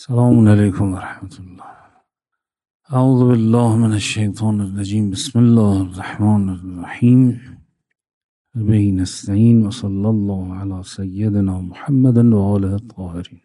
السلام علیکم و رحمت الله. اعوذ بالله من الشیطان الرجیم. بسم الله الرحمن الرحیم. به نستعین و صلی الله علی سیدنا محمد و آله الطاهرین.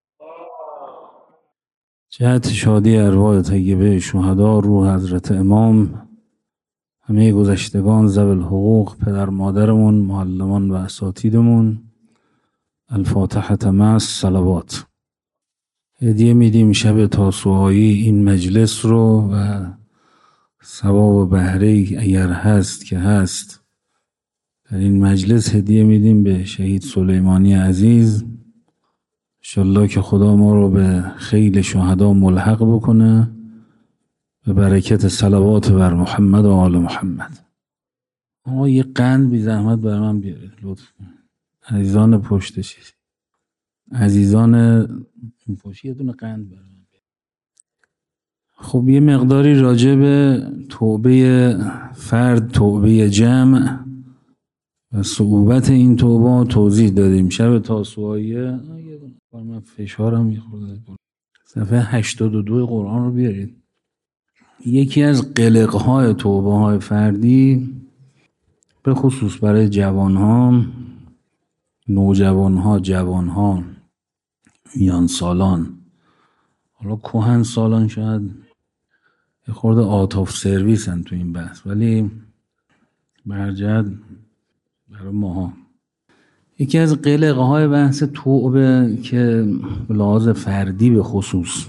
جهت شادی ارواح طیبه شهدا، روح حضرت امام، همه گذشتگان، ذوی الحقوق، پدر مادرمون، معلمان و اساتیدمون، الفاتحه مع الصلوات. هدیه میدیم شب تاسوعایی این مجلس رو و ثواب و بهره اگر هست که هست در این مجلس هدیه میدیم به شهید سلیمانی عزیز. انشالله که خدا ما رو به خیل شهدا ملحق بکنه به برکت صلوات بر محمد و آل محمد. آقا یه قند بی زحمت بر من بیارید لطف کنید. عزیزان پشتشی، عزیزان پشت، یه دونه قند بر من بیارید. خب یه مقداری راجع به توبه فرد، توبه جمع و صعوبت این توبه توضیح دادیم. شب تاسوعایی من فشارم میخورده. صفحه 82 قرآن رو بیارید. یکی از قلقهای توبه های فردی به خصوص برای جوانها، نوجوانها، جوانها، میان سالان، حالا کهن سالان شاید یه خورده آت آف سرویس هن تو این بحث، ولی برجد برای ماها یکی از قلقه های بحث توبه که به لحاظ فردی به خصوص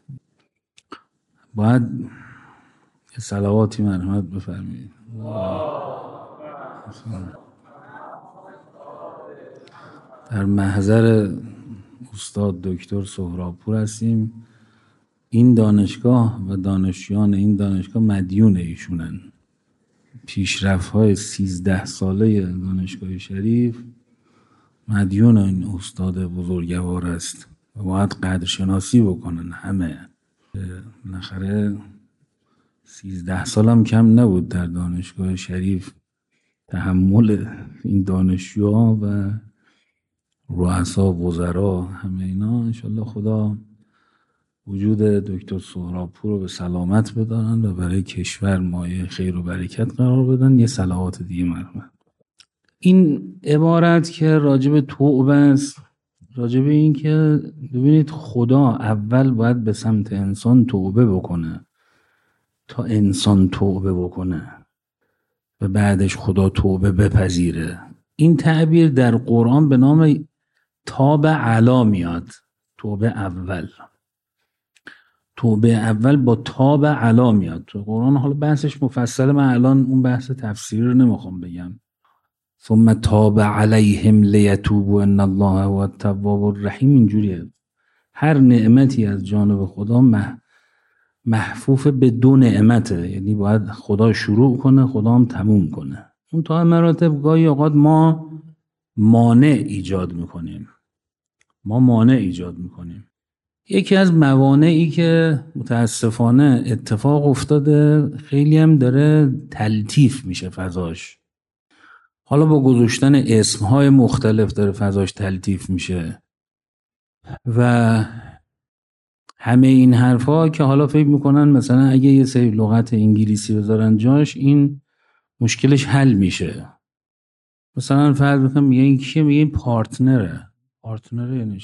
باید یه صلواتی مرحمت بفرمایید. در محضر استاد دکتر سهرابپور هستیم. این دانشگاه و دانشجویان این دانشگاه مدیون ایشونن. پیشرفت های 13 ساله دانشگاه شریف مدیون این استاد بزرگوار است و باید قدرشناسی بکنن همه. بالاخره 13 سال هم کم نبود در دانشگاه شریف تحمل این دانشجوها و رؤسا وزرا همه اینا. انشالله خدا وجود دکتر سهرابپور رو به سلامت بدارن و برای کشور مایه خیر و برکت قرار بدن. یه صلوات دیگه مرحمت. این عبارت که راجب توبه است، راجب این که ببینید خدا اول باید به سمت انسان توبه بکنه تا انسان توبه بکنه و بعدش خدا توبه بپذیره. این تعبیر در قرآن به نام تاب علا میاد. توبه اول، توبه اول با تاب علا میاد تو قرآن. حالا بحثش مفصله، من الان اون بحث تفسیری رو نمیخوام بگم. ثم تاب علیهم لیتوبوا ان الله هو التواب الرحیم. اینجوریه هر نعمتی از جانب خدا محفوف به دو نعمته، یعنی باید خدا شروع کنه خدا هم تموم کنه. اون تا مراتب گاهی اوقات ما مانع ایجاد میکنیم. یکی از موانعی که متاسفانه اتفاق افتاده، خیلی هم داره تلطیف میشه فضاش. حالا با گذاشتن اسمهای مختلف داره فضاش تلطیف میشه و همه این حرفا که حالا فکر میکنن مثلا اگه یه سری لغت انگلیسی بذارن جاش این مشکلش حل میشه. مثلا فرض بکنم میگه این کیه؟ میگه این پارتنره یعنی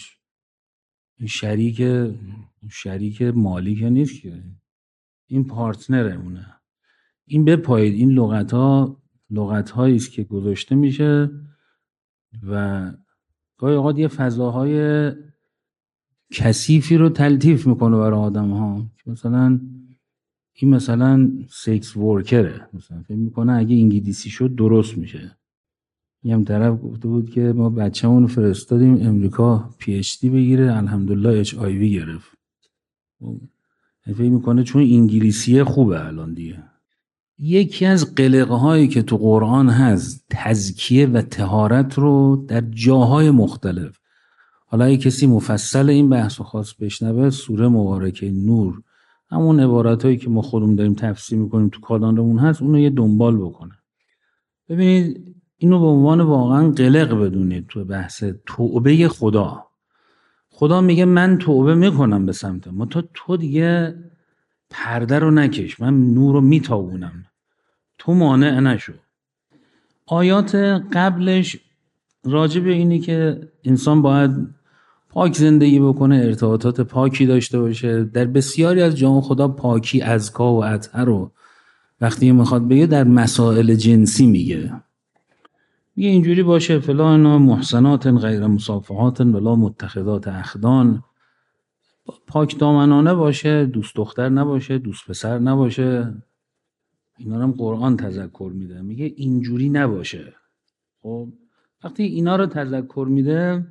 شریک مالی که نیست که، این پارتنره اونه. این بپایید این لغت‌هایی است که گذاشته میشه و گاهی اوقات یه فضاهای کثیفی رو تلطیف میکنه برای آدم‌ها. مثلا این مثلا سکس ورکره، مثلا فکر میکنه اگه انگلیسی شد درست میشه. یه هم طرف گفته بود که ما بچه‌مون فرستادیم امریکا پی اچ دی بگیره، الحمدلله اچ آی وی گرفت. فکر میکنه چون انگلیسیه خوبه الان دیگه. یکی از قلقه هایی که تو قرآن هست تزکیه و طهارت رو در جاهای مختلف. حالا اگه کسی مفصل این بحث رو خواست بشنوه، سوره مبارکه نور، همون عبارت هایی که ما خودمون داریم تفسیر میکنیم تو کالندرمون هست، اونو یه دنبال بکنه. ببینید اینو به عنوان واقعا قلق بدونید تو بحث توبه خدا خدا میگه من توبه میکنم به سمت ما، تو دیگه پرده رو نکش، من نور رو میتابونم، تو مانع نشو. آیات قبلش راجع به اینی که انسان باید پاک زندگی بکنه، ارتباطات پاکی داشته باشه. در بسیاری از جاها خدا پاکی، اذکا و اطهر رو وقتی میخواد بگه در مسائل جنسی میگه اینجوری باشه، فلان محسنات غیر مصافحات ولا متخذات اخدان، پاک دامنانه باشه، دوست دختر نباشه، دوست پسر نباشه. اینا رو هم قرآن تذکر میده، میگه اینجوری نباشه. خب وقتی اینا رو تذکر میده،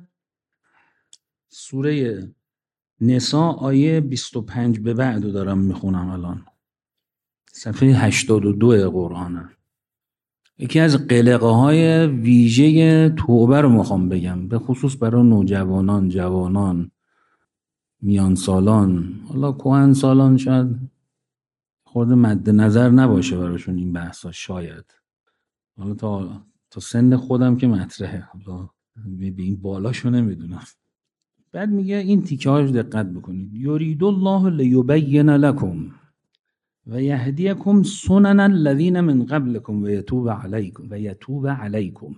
سوره نساء آیه 25 به بعد رو دارم میخونم الان، صفحه 82 قرآنه. یکی از قلقه های ویژه توبه رو میخوام بگم، به خصوص برای نوجوانان، جوانان، میان سالان، حالا کهن سالان شاید خورده مد نظر نباشه براشون این بحثا، شاید حالا تا سن خودم که مطرحه، حالا به این بالاشو نمیدونم. بعد میگه این تیکه‌هاش دقت بکنید، یرید الله لیبین لکم و یهدیکم سنن الذین من قبلکم و یتوب علیکم.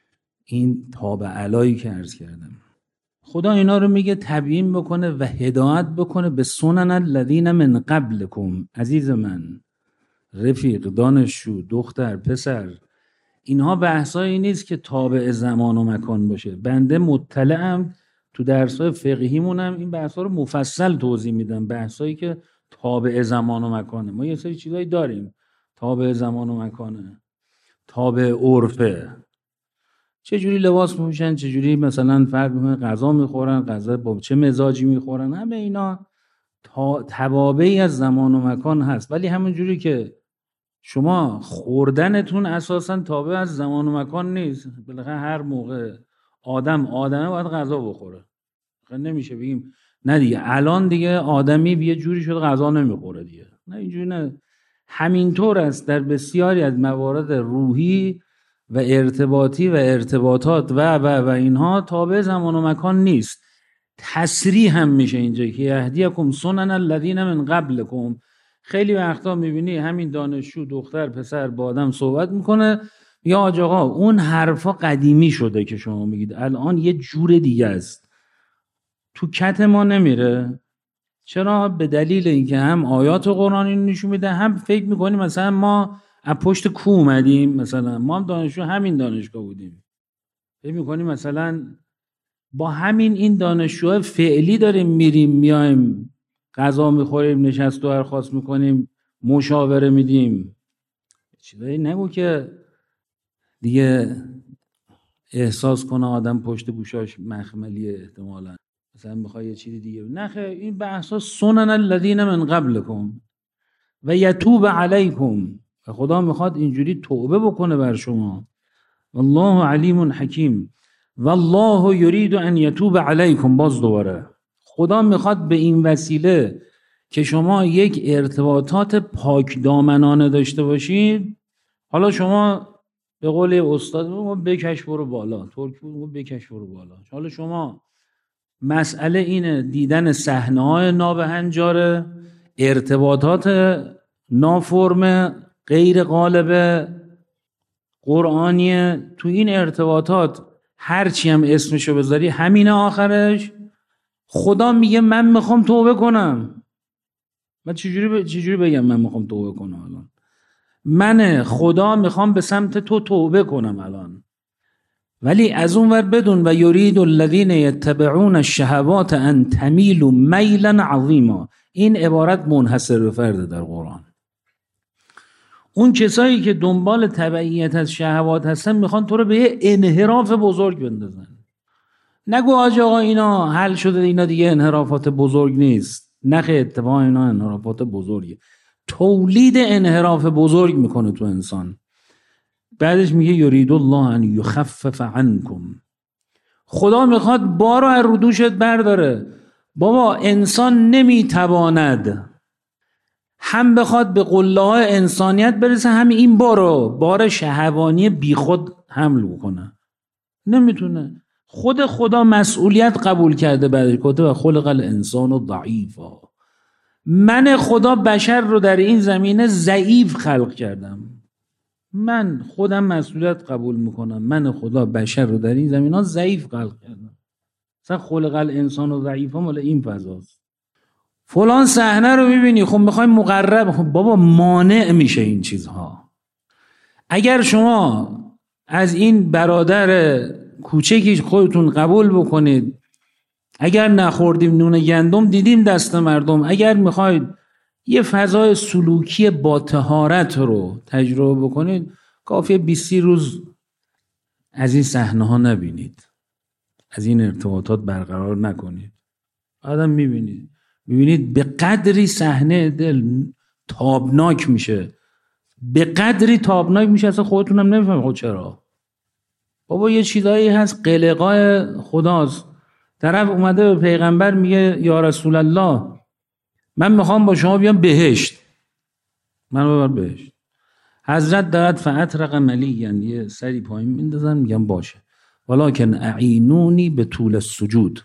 این تاب علایی که عرض کردم، خدا اینا رو میگه تبیین بکنه و هدایت بکنه به سنن الذین من قبلکم. عزیز من، رفیق، دانشجو، دختر، پسر، اینها بحثایی نیست که تابع زمان و مکان باشه. بنده مطلعم، تو درسای فقهیمونم این بحثا رو مفصل توضیح میدم، بحثایی که تابع زمان و مکانه. ما یه سری چیزایی داریم تابع زمان و مکانه، تابع عرفه، چه جوری لباس میپوشن، چه جوری مثلا فرق میکنه غذا میخورن، غذا با چه مزاجی میخورن، همه اینا توابعی از زمان و مکان هست. ولی همون جوری که شما خوردنتون اساسا تابع از زمان و مکان نیست، بالاخره هر موقع آدمه باید غذا بخوره. نمیشه بگیم نه دیگه الان دیگه آدمی یه جوری شده غذا نمیخوره دیگه، نه اینجوری نه. همینطور است در بسیاری از موارد روحی و ارتباطی و ارتباطات و اینها تابع زمان و مکان نیست. تصریح هم میشه اینجا که یهدیکم سنن الذین من قبلکم. خیلی وقتا میبینی همین دانشجو، دختر، پسر با آدم صحبت میکنه، یا آقا اون حرفا قدیمی شده که شما میگید، الان یه جور دیگه است، تو کت ما نمیره. چرا؟ به دلیل اینکه هم آیات قرآنی نشون میده، هم فکر میکنیم مثلا ما از پشت کو اومدیم، مثلا ما هم دانشجو همین دانشگاه بودیم، فکر میکنیم مثلا با همین این دانشجوهای فعلی داریم میریم میایم، غذا میخوریم، نشست و درخواست میکنیم، مشاوره میدیم. چیزایی نگو که دیگه احساس کنه آدم پشت گوشاش مخملیه، احتمالاً مثلا میخوای یه چیزی دیگه. نه خیر، این بحثا سنن الذین من قبلکم و یتوب علیکم، و خدا میخواد اینجوری توبه بکنه بر شما. والله علیم حکیم والله یرید ان یتوب علیکم. باز دوباره خدا میخواد به این وسیله که شما یک ارتباطات پاک دامنانه داشته باشید. حالا شما به قول استاد بکش برو بالا، ترک بود بکش برو بالا. حالا شما مسئله اینه دیدن صحنه‌های نابهنجار، ارتباطات نافرم، غیر قالب قرآنیه، تو این ارتباطات هرچی هم اسمشو بذاری همینه آخرش. خدا میگه من میخوام توبه کنم. من چجوری بگم من میخوام توبه کنم؟ الان من خدا میخوام به سمت تو توبه کنم الان. ولی از اون ور بدون و یرید الذین یتبعون الشهوات ان تمیلوا میلا عظیما. این عبارت منحصر به فرد در قرآن. اون کسایی که دنبال تبعیت از شهوات هستن میخوان تو رو به یه انحراف بزرگ بندازن. نگو آقا اینا حل شده، اینا دیگه انحرافات بزرگ نیست. نخه، اتفاقا اینا انحرافات بزرگه، تولید انحراف بزرگ میکنه تو انسان. بعدش میگه یرید الله ان یخفف عنکم. خدا میخواد بارو از رو دوشت برداره. بابا انسان نمیتواند هم بخواد به قله‌های انسانیت برسه، هم این بار شهوانی بیخود حمل بکنه، نمیتونه. خود خدا مسئولیت قبول کرده بعد گفته و خلق الانسان ضعیفا. من خدا بشر رو در این زمینه ضعیف خلق کردم. من خودم مسئولیت قبول میکنم. من خدا بشر رو در این زمینه ضعیف خلق کردم. مثلا خلق الانسان ضعیفا مال این فضاست. فلان صحنه رو میبینی، خب میخوای مقرب، خب بابا مانع میشه این چیزها. اگر شما از این برادر کوچکی خودتون قبول بکنید، اگر نخوردیم نون گندم دیدیم دست مردم، اگر میخواید یه فضای سلوکی با طهارت رو تجربه بکنید، کافیه 20 روز از این صحنه ها نبینید، از این ارتباطات برقرار نکنید. آدم میبینید به قدری صحنه دل تابناک میشه، به قدری تابناک میشه اصلا خودتون هم نمیفهمید خود چرا. بابا یه چیزایی هست قلقای خداست. طرف اومده به پیغمبر میگه یا رسول الله من میخوام با شما بیام بهشت، من ببر بهشت. حضرت دارد فاطرق ملیاً، یه سری پایین میندازن میگم باشه، ولکن اعینونی به طول السجود.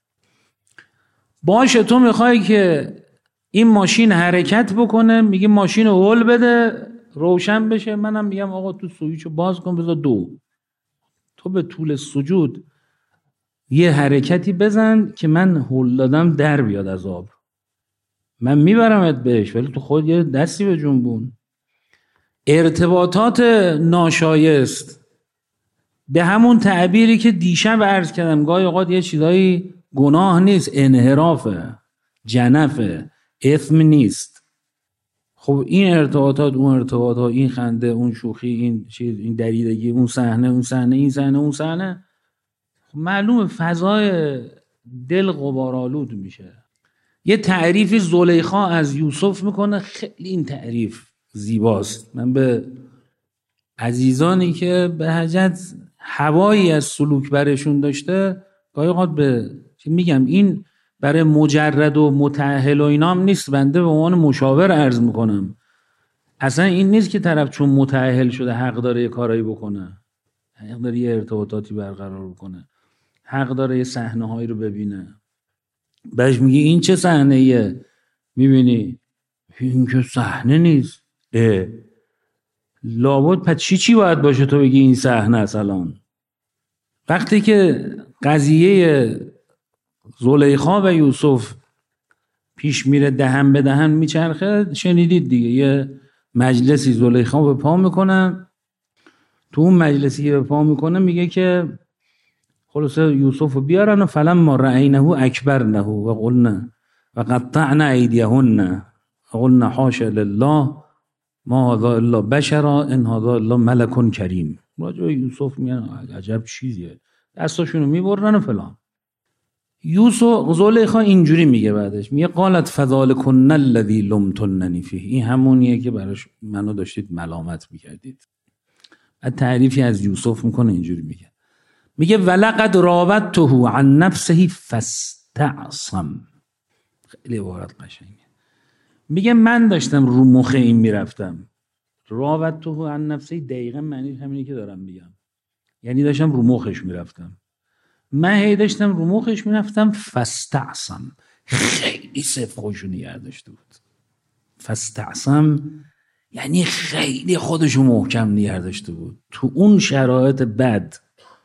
باشه تو میخوای که این ماشین حرکت بکنه، میگه ماشین رو هول بده روشن بشه، منم میگم آقا تو سویچو باز کن بذار 2. تو به طول سجود یه حرکتی بزن که من هول دادم در بیاد از آب، من میبرمت بهش، ولی تو خود یه دستی به جنبون. ارتباطات ناشایست به همون تعبیری که دیشب عرض کردم، گاهی اوقات یه چیزایی گناه نیست، انحرافه، جنفه، اثم نیست. خب این ارتباطات، اون ارتباطات، این خنده، اون شوخی، این چیز، این دریدگی، اون صحنه، این صحنه، اون صحنه، خب معلومه فضای دل غبارآلود میشه. یه تعریفی زلیخا از یوسف میکنه، خیلی این تعریف زیباست. من به عزیزانی که به حجت هوایی از سلوک برشون داشته گاهی اوقات به میگم این برای مجرد و متأهل و اینام نیست، بنده به عنوان مشاور عرض میکنم. اصلا این نیست که طرف چون متأهل شده حق داره یه کارایی بکنه، حق داره یه ارتباطاتی برقرار بکنه، حق داره یه صحنه هایی رو ببینه. بهش میگی این چه صحنه ایه؟ میبینی این که صحنه نیست. لابد پس چی باید باشه تو بگی این صحنه است؟ الان وقتی که قضیه زلیخا و یوسف پیش میره، دهن به دهن میچرخه، شنیدید دیگه، یه مجلسی زلیخا به پا میکنه، تو اون مجلسی به پا میکنه میگه که خلاصه یوسف رو بیارن و فلما رأینه اکبرنه و قلنا و قطعنا ایدیهن و قلنا حاشا لله ما هذا الا بشرا ان هذا الا ملک کریم. راجع به یوسف میگن عجب چیزیه، دستاشونو میبرن و فلان. یوسف زلیخا اینجوری میگه بعدش، میگه قالت فذلکن الذی لمتننی فیه، این همونیه که براش منو داشتید ملامت میکردید. بعد تعریفی از یوسف میکنه، اینجوری میگه ولقد راودته عن نفسه فاستعصم. خیلی عبارت قشنگه. میگه من داشتم رو مخ این میرفتم. راودته عن نفسه دقیقا معنی همینی که دارم میگم، یعنی داشتم رو مخش میرفتم. من هی داشتم رو مخش میرفتم، فاستعصم، خیلی صفر خودشو نگه داشته بود. فاستعصم یعنی خیلی خودشو محکم نگه داشته بود، تو اون شرایط بد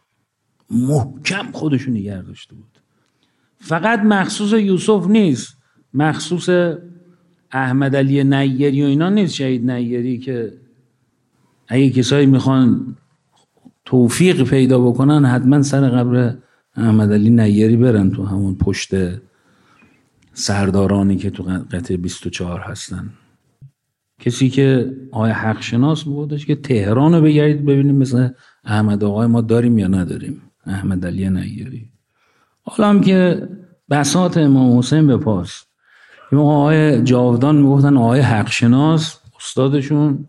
محکم خودشو نگه داشته بود. فقط مخصوص یوسف نیست، مخصوص احمد علی نیری و اینا نیست، شهید نیری، که اگه کسایی میخوان توفیق پیدا بکنن حتما سر قبر احمد علی نیری برن، تو همون پشت سردارانی که تو قطعه 24 هستن. کسی که آقای حق شناس بودش که تهران رو بگردید ببینیم مثلا احمد آقای ما داریم یا نداریم، احمد علی نیری. حالا هم که بساط امام حسین به پاس، این آقای جاودان میگفتن آقای حق شناس، استادشون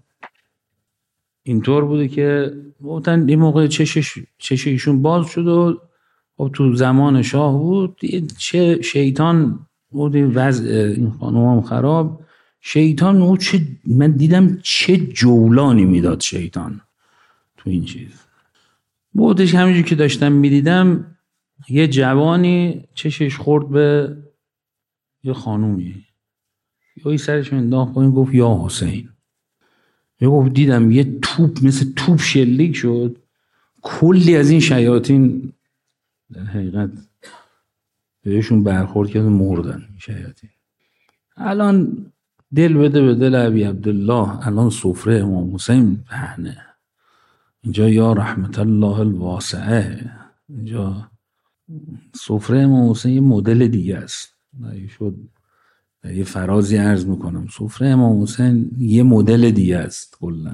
اینطور بوده که گفتن این موقع چش ایشون باز شد و تو زمان شاه بود، چه شیطان بود، وضع این خانوم هم خراب، شیطان او من دیدم چه جولانی میداد شیطان تو این چیز بودش. همینجور که داشتم میدیدم یه جوانی چشش خورد به یه خانومی، یه سرش انداخت پایین، گفت یا حسین. یه گفت دیدم یه توپ مثل توپ شلیک شد، کلی از این شیاطین در حقیقت بهشون برخورد کرد، مردن شیاطین. الان دل بده به دل ابی عبدالله، الان سفره امام حسین پهنه اینجا، یا رحمت الله الواسعه. اینجا سفره امام حسین یه مدل دیگه است. شد یه فرازی عرض میکنم، سفره امام حسین یه مدل دیگه است کلا.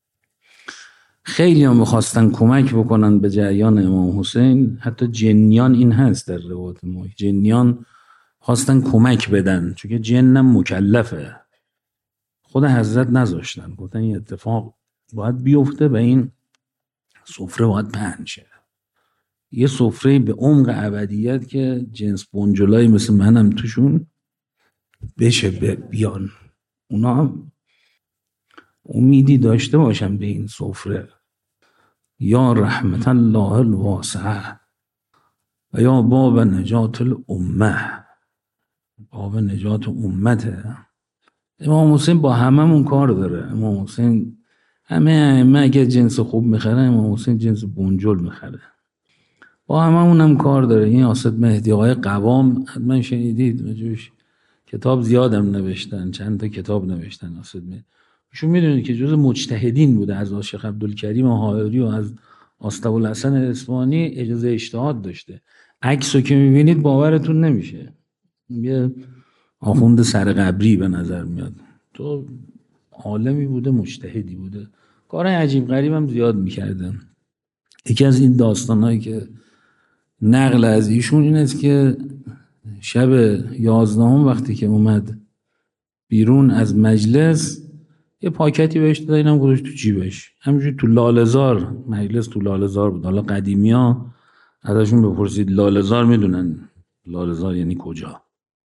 خیلی هم میخواستن کمک بکنن به جریان امام حسین، حتی جنیان این هست در روایت ما، جنیان خواستن کمک بدن چون که جنم مکلفه. خود حضرت نذاشتن، گفتن این اتفاق باید بیفته و این سفره باید پهن شه، یه سفره به عمق ابدیت که جنس بنجلای مثل منم توشون بشه بیان، اونا هم امیدی داشته باشن به این سفره. یا رحمت الله الواسعه و یا باب نجات الامه، باب نجات امته. امام حسین با هممون کار داره. امام حسین همه اگه جنس خوب میخره، امام حسین جنس بنجل میخره، با هممون هم کار داره. این آسد مهدی آقای قوام حتما شنیدید، وجوش کتاب زیادم نوشتن، چند تا کتاب نوشتن آسد مهدی. شما میدونید که جز مجتهدین بوده، از شیخ عبدالکریم حائری و از آستابالحسن اصفهانی اجازه اجتهاد داشته. عکسو که میبینید باورتون نمیشه، یه آخوند سرقبری به نظر میاد. تو عالمی بوده، مجتهدی بوده، کار عجیب غریب هم زیاد میکردن. یکی از این داستانهایی که نقل از ایشون این است که شب 11 وقتی که اومد بیرون از مجلس، یه پاکتی بهش داد، اینم گذاشت تو جیبش، همینجوری تو لاله‌زار، مجلس تو لاله‌زار بود. حالا قدیمی‌ها ازشون بپرسید لاله‌زار میدونن لاله‌زار یعنی کجا.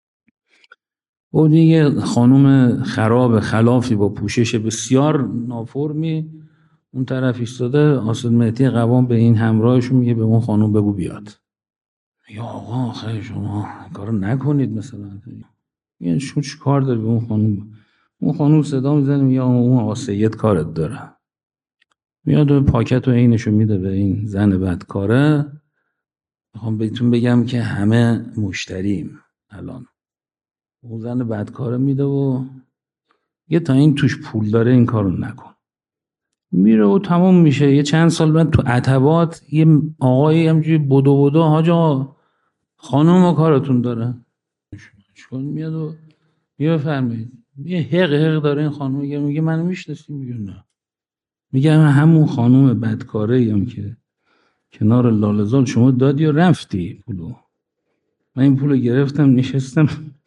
و دیگه خانم خراب خلافی با پوشش بسیار نافرمی اون طرف ایستاده. آسد مهدی قوام به این همراهشون میگه به اون خانم بگو بیاد. یا آقا خیلی شما کارو نکنید، مثلا میگن شما چی کار داری به اون خانم؟ اون خانم صدا میزنه یا اون آقا سید کارت داره. میاد و پاکت و عینشو میده به این زن بدکاره. میخوام بهتون بگم که همه مشتریم الان. اون زن بدکاره میده و یه تا این توش پول داره این کارو نکن. میره و تمام میشه. یه چند سال بعد تو عتبات یه آقایی همجوری بدو حاجا خانم کارتون داره. چون میاد و بفرمایید، یه حق داره این خانم، میگه منو میشناسی؟ میگه نه. میگه من همون خانم بدکاره ایم که کنار لاله‌زار شما دادی و رفتی پولو. من این پولو گرفتم نشستم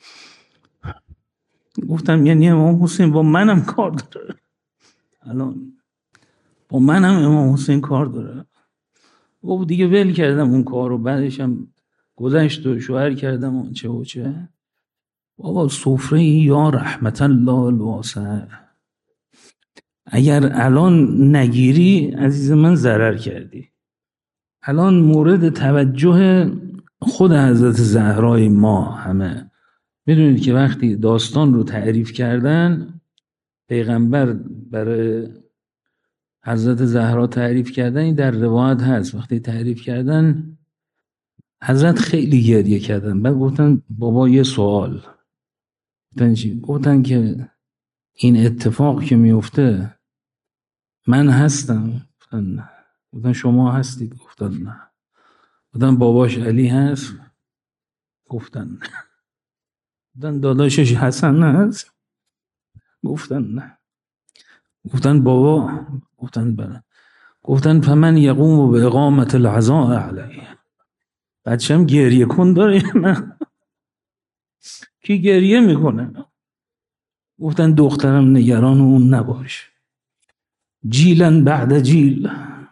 گفتم یعنی امام حسین با منم کار داره، الان با منم امام حسین کار داره. و دیگه ول کردم اون کارو، بعدش هم گذشت و شوهر کردم و چه و چه. بابا سفره یا رحمت الله الواسعه، اگر الان نگیری عزیز من ضرر کردی. الان مورد توجه خود حضرت زهرای ما همه. میدونید که وقتی داستان رو تعریف کردن، پیغمبر برای حضرت زهرا تعریف کردن، این در روایت هست، وقتی تعریف کردن حضرت خیلی گریه کردن. بعد گفتن بابا یه سوال. گفتن چی؟ گفتن که این اتفاق که میفته من هستم؟ گفتن نه. گفتن شما هستید؟ گفتن نه. گفتن باباش علی هست؟ گفتن نه. گفتن داداشش حسن هست؟ گفتن نه. گفتن بابا؟ گفتن بله. گفتن فمن یقوم به اقامت العزاء علیه، بچه‌م گریه کن داره یا نه؟ کی گریه میکنه؟ گفتن دخترم نگران اون نباش، جیلن بعد جیل.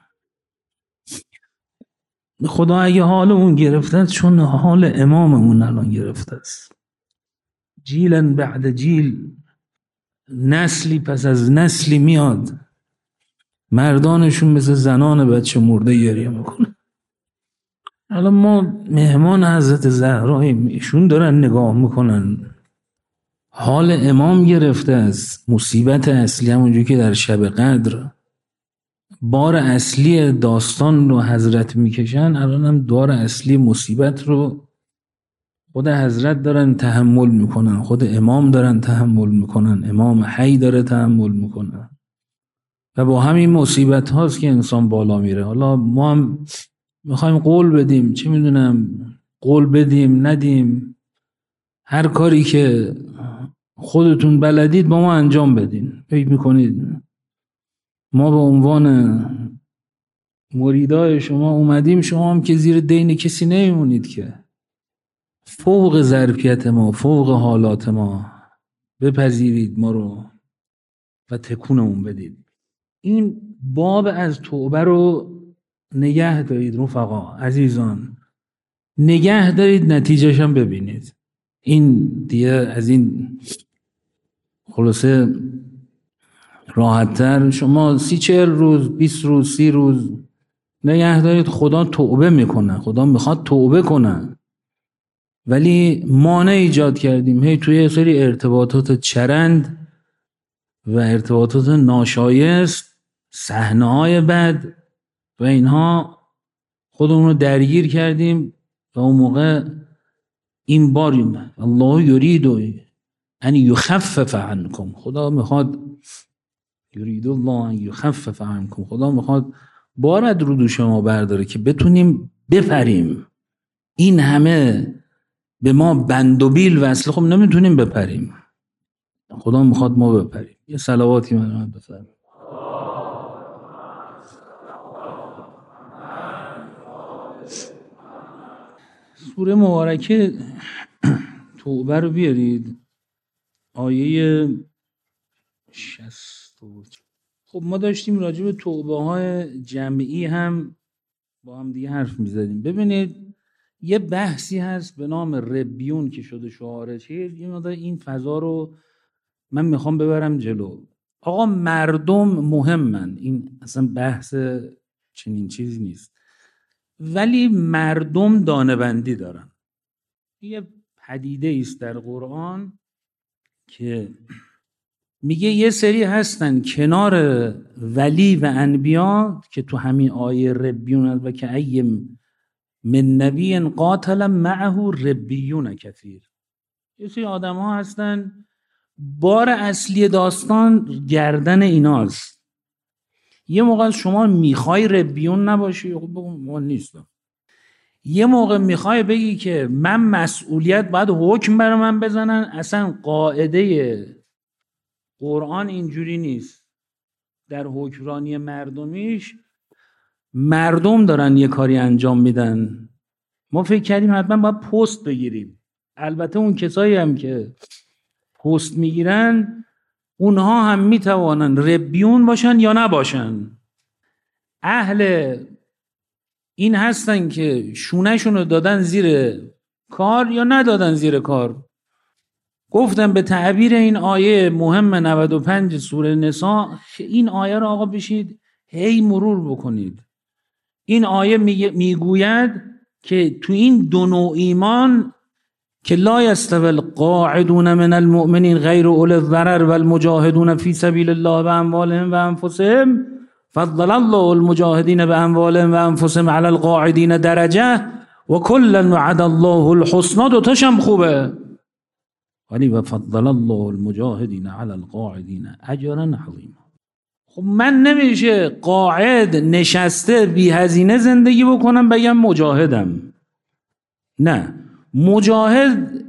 خدا اگه حال اون گرفته است، چون حال اماممون الان گرفته است. جیلن بعد جیل، نسلی پس از نسلی میاد، مردانشون مثل زنان بچه مرده گریه میکنه. حالا ما مهمان حضرت زهراییم، ایشون دارن نگاه میکنن، حال امام گرفته است. مصیبت اصلی همونجوری که در شب قدر بار اصلی داستان رو حضرت میکشن، الان هم بار اصلی مصیبت رو خود حضرت دارن تحمل میکنن، خود امام دارن تحمل میکنن، امام حی داره تحمل میکنن و با همین مصیبت هاست که انسان بالا میره. حالا ما هم میخوایم قول بدیم، چه میدونم قول بدیم ندیم، هر کاری که خودتون بلدید با ما انجام بدین. فکر میکنید ما به عنوان مریدای شما اومدیم، شما هم که زیر دین کسی نمیمونید که. فوق ظرفیت ما، فوق حالات ما، بپذیرید ما رو و تکونمون بدید. این باب از توبه رو نگه دارید رفقا عزیزان، نگه دارید، نتیجهش هم ببینید. این دیگه از این خلاصه راحت‌تر شما 30-40 روز 20 روز 30 روز نگه دارید، خدا توبه میکنه، خدا میخواد توبه کنه، ولی مانع ایجاد کردیم هی توی یه سری ارتباطات چرند و ارتباطات ناشایست، صحنه‌های بد و اینها خودمون رو درگیر کردیم و اون موقع این بار الله یرید ان یخفف عنکم، خدا میخواد، یرید الله ان یخفف عنکم، خدا میخواد بارد رو دوش ما برداره که بتونیم بپریم. این همه به ما بند و بیل وصل، خب نمیتونیم بپریم، خدا میخواد ما بپریم. یه صلواتی من بفرمایید. سوره مبارکه توبه رو بیارید، آیه 60. خب ما داشتیم راجع به توبه های جمعی هم با هم دیگه حرف میزدیم. ببینید یه بحثی هست به نام ربیون که شده شعارش، این فضا رو من میخوام ببرم جلو. آقا مردم مهمن، این اصلا بحث چنین چیزی نیست، ولی مردم دانه‌بندی دارن. یه پدیده است در قرآن که میگه یه سری هستن کنار ولی و انبیا که تو همین آیه ربیون هست، و که ای من نبی قاتل معه ربیون کثیر. یه سری آدم ها هستن بار اصلی داستان گردن ایناست. یه موقع شما میخوای ربیون نباشی، خب بگو من نیستم. یه موقع میخوای بگی که من مسئولیت باید حکم بر من بزنن، اصلا قاعده قرآن اینجوری نیست. در حکمرانی مردمیش مردم دارن یه کاری انجام میدن، ما فکر کردیم حتما باید پست بگیریم. البته اون کسایی هم که پست میگیرن اونها هم میتوانن ربیون باشن یا نباشن. اهل این هستن که شونه‌شون رو دادن زیر کار یا ندادن زیر کار. گفتم به تعبیر این آیه مهم 95 سوره نساء، این آیه رو آقا بشید هی مرور بکنید. این آیه میگوید که تو این دو نوع ایمان که لا یستوی القاعدون من المؤمنین غیر اولی الضرر والمجاهدون فی سبیل الله باموالهم و انفسهم فضل الله المجاهدین باموالهم و انفسهم علی القاعدین درجه و کلا وعد الله الحسنى. دوتاشم خوبه، ولی و فضل الله المجاهدین علی القاعدین اجرا عظیما. خب من نمیشه قاعد نشسته بی هزینه زندگی بکنم بگم مجاهدم. نه، مجاهد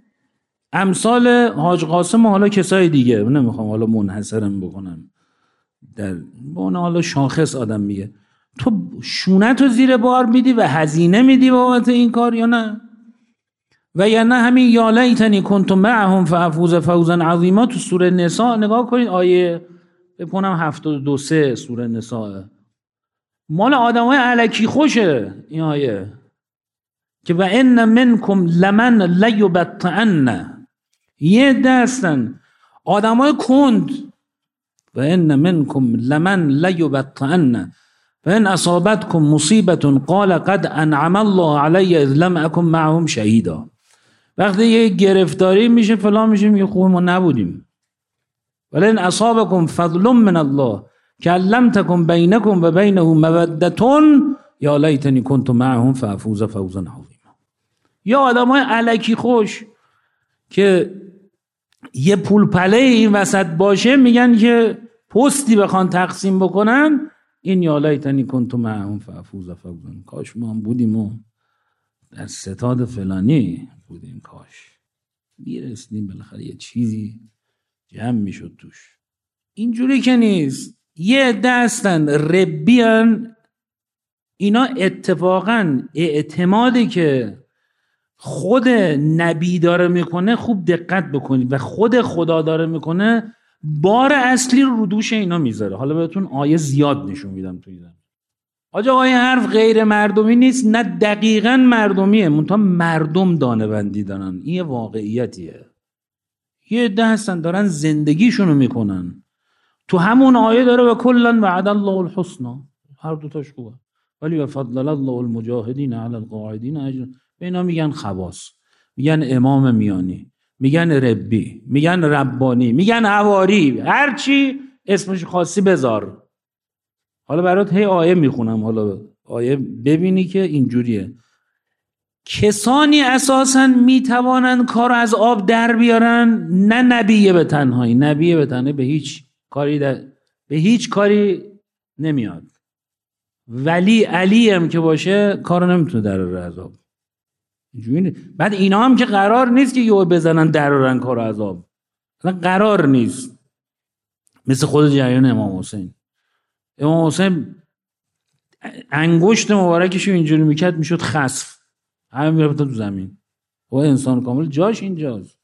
امثال حاج قاسم و حالا کسای دیگه، نمیخوام حالا منحصرم بکنم در اون، حالا شاخص آدم میگه تو شونت رو زیر بار میدی و هزینه میدی بابت این کار یا نه؟ و یا نه همین یا لیتنی کنت معهم فافوز فوزا عظیما تو سوره نساء نگاه کنید، آیه بکنم 72 سوره نساء، مال آدمای الکی خوشه این آیه که و ان منکم لمن لیبطئن، یه دستن آدمای کند، و ان منکم لمن لیبطئن، فإن اصابتكم مصیبة قال قد انعم الله علی اذ لم اکن معهم شهیدا. وقتی یه گرفتاری میشه فلان میشه میگه خوب ما نبودیم. ولئن اصابکم فضل من الله که لم تکن بینکم و بینه مودة یا لیتنی کنت معهم فافوز فوزا عظیما. یا آدمای الکی خوش که یه پول پله این وسط باشه میگن که پستی بخوان تقسیم بکنن، این یا لیتنی کنت معهم فافوز فوزا، کاش ما هم بودیم و در ستاد فلانی بودیم، کاش میرسیدیم بالاخره یه چیزی جمع میشد توش. اینجوری که نیست. یه عده هستن ربیان، اینا اتفاقا اعتمادی که خود نبی داره میکنه خوب دقت بکنید و خود خدا داره میکنه بار اصلی رو دوش اینا میذاره. حالا بهتون آیه زیاد نشون میدم توی زمین. آجا آیه حرف غیر مردمی نیست، نه دقیقاً مردمیه، منتها مردم دانه بندی دارن. این یه واقعیتیه. یه عده هستن دارن زندگیشونو میکنن. تو همون آیه داره و کلاً وعد الله الحسنى، هر دوتاش خوبه، ولی و فضل الله المجاهدین علی القاعدین اجر. به اینا میگن خواص، میگن امام میانی، میگن ربی، میگن ربانی، میگن حواری، هر چی اسمش خاصی بذار. حالا برات هی آیه میخونم، حالا آیه ببینی که اینجوریه. کسانی اساساً میتوانند کار از آب در بیارن، نه نبیه به تنهایی. نبیه به تنهایی به هیچ کاری نمیاد. ولی علی هم که باشه کارو نمیتونه در از آب. بعد اینا هم که قرار نیست که یهو بزنن درارن کار از آب، اصلا قرار نیست. مثل خود جریان امام حسین. امام حسین انگشت مبارکشو اینجوری میکرد میشد خسف، همه میرفت تو زمین. و انسان کامل جاش اینجاست.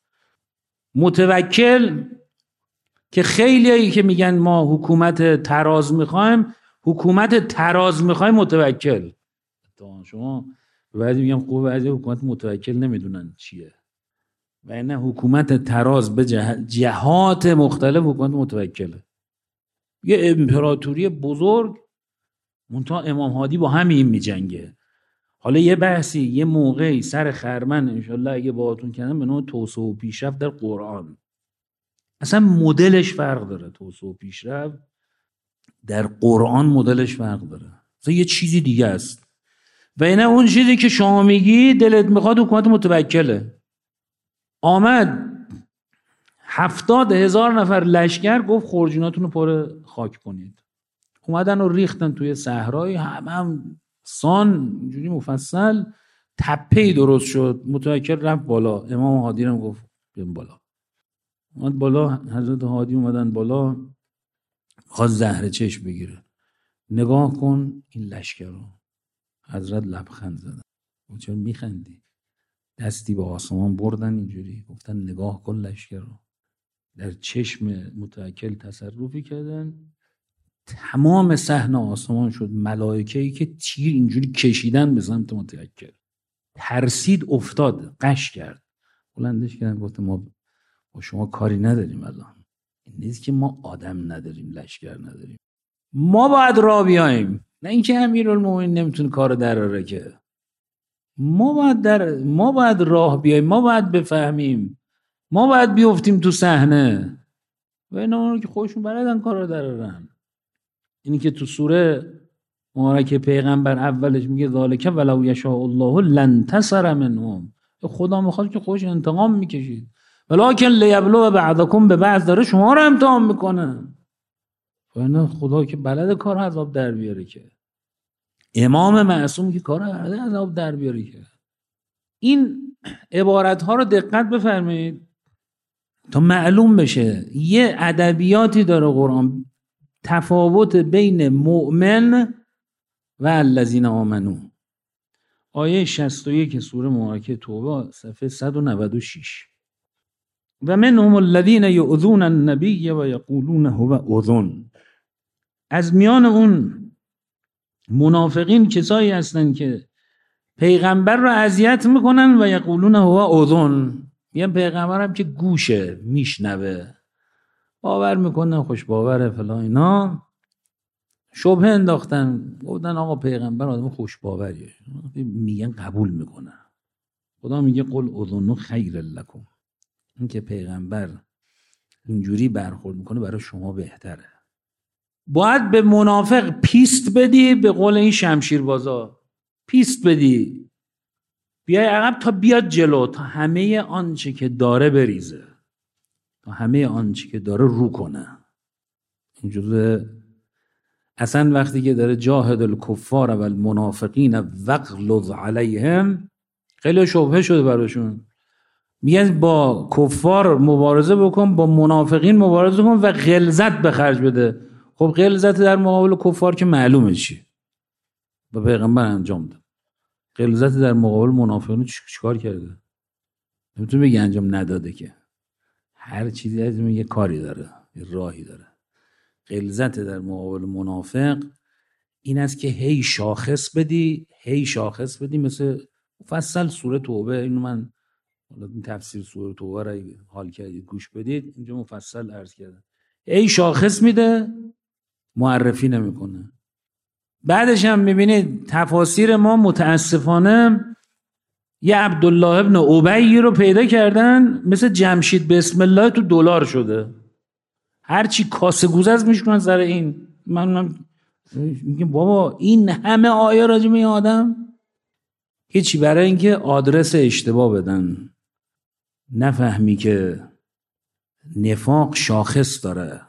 متوکل که خیلیایی که میگن ما حکومت تراز میخوایم، حکومت تراز میخوایم متوکل. شما بعضی میگم خوب، بعضی حکومت متوکل نمیدونن چیه. و اینه حکومت تراز به جهات مختلف حکومت متوکله. یه امپراتوری بزرگ، منتها امام هادی با همین میجنگه. حالا یه بحثی یه موقعی سر خرمن انشالله اگه باهاتون کردم به نوع توسعه و پیشرفت در قرآن. اصلا مدلش فرق داره. توسعه و پیشرفت در قرآن مدلش فرق داره. اصلا یه چیزی دیگه است. و اینه اون چیزی که شما میگی دلت میخواد حکومت متوکله. آمد 70,000 نفر لشکر گفت خرجوناتون رو پر خاک کنید. اومدن و ریختن توی صحرای، هم سان اینجوری مفصل تپه‌ای درست شد. متوکل رفت بالا. امام هادی هم گفت بریم بالا. اومد بالا، حضرت هادی اومدن بالا، خواست زهر چشم بگیره. نگاه کن این لشکر رو. حضرت لبخند زدن. چرا میخندی؟ دستی به آسمان بردن اینجوری گفتن نگاه کن لشکر رو. در چشم متوکل تصرفی کردن، تمام صحنه آسمان شد ملائکه‌ای که تیر اینجوری کشیدن به سمت متوکل. ترسید، افتاد، قش کرد. بلندش کردن گفت ما با شما کاری نداریم. الان این نیست که ما آدم نداریم، لشکر نداریم، ما باید راه بیاییم. نه اینکه امیرالمومنین نمیتونه کار دراره که. ما باید راه بیاییم، ما باید بفهمیم، ما باید بیفتیم تو صحنه. و اینا که خودشون بلدن کار رو درارن. اینی که تو سوره مبارکه پیغمبر اولش میگه ذالک ولو یشاء الله لانتصر منهم، خدا میخواد که خودش انتقام میکشید، ولکن لیبلو بعضکم ببعض، داره شما رو امتحان میکنه. و خدا که بلد کار عذاب در بیاره که. امام معصوم که کار عذاب در بیاره که. این عبارت ها رو دقت بفرمایید تا معلوم بشه یه ادبیاتی داره قرآن، تفاوت بین مؤمن و الذین آمنو. آیه 61 سوره مبارکه توبه صفحه 196. و منهم الذین یؤذون النبی و یقولون هو اذن. از میان اون منافقین کسایی هستن که پیغمبر رو اذیت میکنن و یقولون هو اذن، میگن پیغمبر هم که گوشه میشنوه، باور میکنن، خوش باوره فلان اینا. شبهه انداختن، گفتن آقا پیغمبر آدم خوش باوریه، میگن قبول میکنه. خدا میگه قل اذن خیر لکم، این که پیغمبر اینجوری برخورد میکنه برای شما بهتره. باید به منافق پیست بدی، به قول این شمشیربازا پیست بدی، بیای عقب تا بیاد جلو، تا همه آنچه که داره بریزه، تا همه آنچه که داره رو کنه. اینجوری اصلا وقتی که داره جاهد الکفار و المنافقین وغلظ علیهم، خیلی شبهه شده براشون، میگن با کفار مبارزه بکن، با منافقین مبارزه کن و غلظت به خرج بده. خب غلظت در مقابل کفار که معلومه چی، با پیغمبر انجام داد. غلظت در مقابل منافقین چیکار کرده؟ نمیتونه بگه انجام نداده، که هر چیزی از یه کاری داره، یه راهی داره. غلظت در مقابل منافق این است که هی شاخص بدی، هی شاخص بدی، مثل مفصل سوره توبه. اینو من این تفسیر سوره توبه را حال کردید گوش بدید، اینجا مفصل عرض کردم. هی شاخص میده، معرفی نمیکنه. بعدش هم میبینید تفاسیر ما متاسفانه یه عبدالله ابن ابی رو پیدا کردن مثل جمشید بسم الله تو دلار شده، هرچی کاسه گوز از میشکنن سر این. من میگم بابا این همه آیه راجع به این آدم هیچی، برای اینکه آدرس اشتباه بدن. نفهمی که نفاق شاخص داره،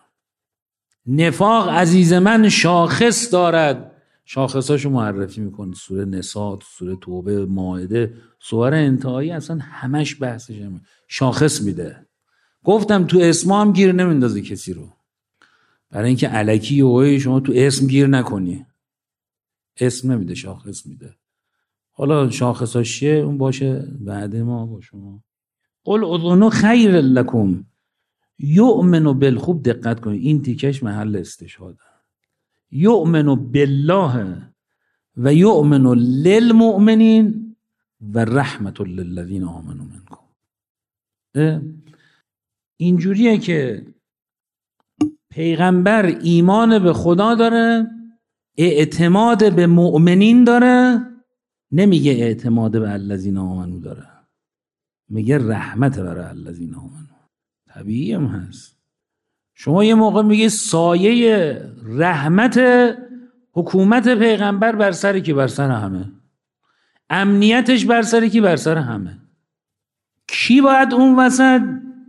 نفاق عزیز من شاخص دارد. شاخصاشو معرفی میکنه سوره نساء، سوره توبه، مائده، سوره انتهایی، اصلا همش بحثش همه شاخص میده. گفتم تو اسم هم گیر نمیندازه کسی رو، برای اینکه الکی و شما تو اسم گیر نکنی. اسم نمیده، شاخص میده. حالا شاخصاش چیه اون باشه بعد ما با شما. قل اذن خیر لکم یؤمن بالخوب. دقت کنید این تیکش محل استشهاده. یؤمن بالله و یؤمن للمؤمنین و رحمت للذین آمنوا منکم. اینجوریه که پیغمبر ایمان به خدا داره، اعتماد به مؤمنین داره، نمیگه اعتماد به الذین آمنوا داره، میگه رحمت برای الذین آمنوا. طبیعی هم هست. شما یه موقع میگه سایه رحمت حکومت پیغمبر بر سر کی؟ بر سر همه. امنیتش بر سر کی؟ بر سر همه. کی باید اون وسط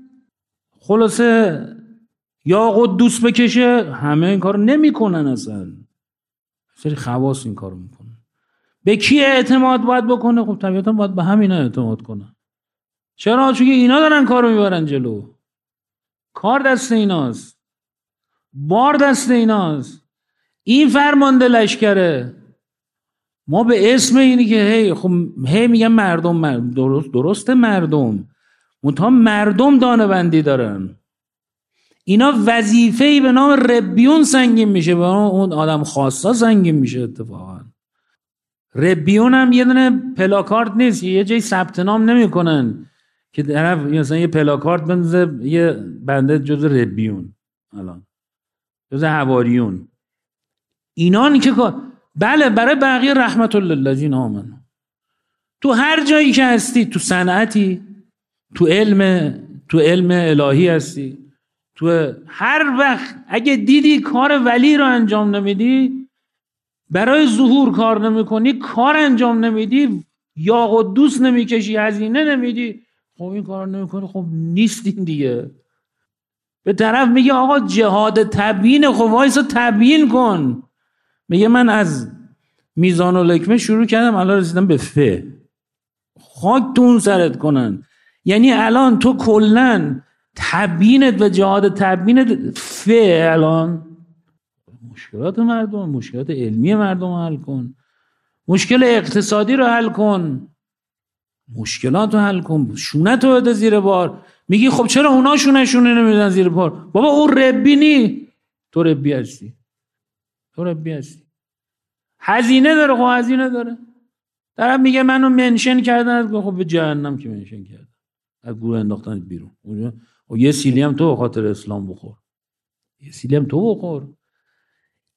خلاصه یا قدوس بکشه؟ همه این کارو نمیکنن، اصلا سری خواص این کارو میکنن. به کی اعتماد باید بکنه؟ خب طبیعتا باید به همینا اعتماد کنه. چرا؟ چون اینا دارن کارو میبرن جلو. کار دست ایناست، بار دست ایناست، این فرمانده لشکره. ما به اسم اینی که هی میگن مردم درسته مردم، منتها مردم دانه بندی دارن. اینا وظیفه‌ای به نام ربیون سنگین میشه، به نام اون آدم خاصا سنگین میشه. اتفاقا ربیون هم یه دونه پلاکارد نیست، یه جای ثبت نام نمیکنن که طرف مثلا یه پلاکارد بنزه یه بنده جز ربیون، الان جز حواریون. اینان که بله برای بقیه رحمت للذین آمنوا. تو هر جایی که هستی، تو صنعتی، تو علم الهی هستی، تو هر وقت اگه دیدی کار ولی رو انجام نمیدی، برای ظهور کار نمیکنی، کار انجام نمیدی، یا قدوس نمیکشی، هزینه نمیدی، خب این کار نمیکنی، خب نیستین دیگه. به طرف میگه آقا جهاد تبیین، خب وایسا تبیین کن. میگه من از میزان الحکمه شروع کردم الان رسیدم به فه. خاک تو اون سرت کنن. یعنی الان تو کلن تبیینت و جهاد تبیینت فه. الان مشکلات مردم، مشکلات علمی مردم رو حل کن، مشکل اقتصادی رو حل کن، مشکلات رو حل کن، شونت رو بده زیر بار. میگی خب چرا اونا شونه نمیدن زیر بار؟ بابا اون ربی نی، تو ربی هستی. تو ربی هستی. هزینه داره، خب هزینه داره. طرف میگه منو منشن کردن، خب به جهنم که منشن کردن، از گروه انداختن بیرون. یه سیلی هم تو به خاطر اسلام بخور، یه سیلی هم تو بخور.